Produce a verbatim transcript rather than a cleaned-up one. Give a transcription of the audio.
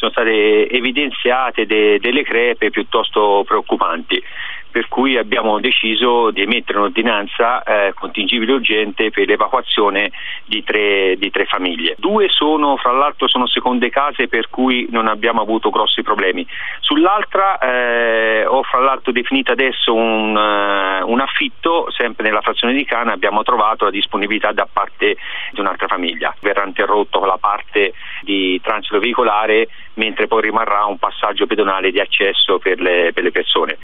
sono state evidenziate de, delle crepe piuttosto preoccupanti, per cui abbiamo deciso di emettere un'ordinanza eh, contingibile urgente per l'evacuazione di tre, di tre famiglie. Due sono, fra l'altro, sono seconde case, per cui non abbiamo avuto grossi problemi. Sull'altra eh, ho fra l'altro definito adesso un, uh, un affitto, sempre nella frazione di Cana abbiamo trovato la disponibilità da parte di un'altra famiglia. Verrà interrotto con la parte di transito veicolare, mentre poi rimarrà un passaggio pedonale di accesso per le, per le persone.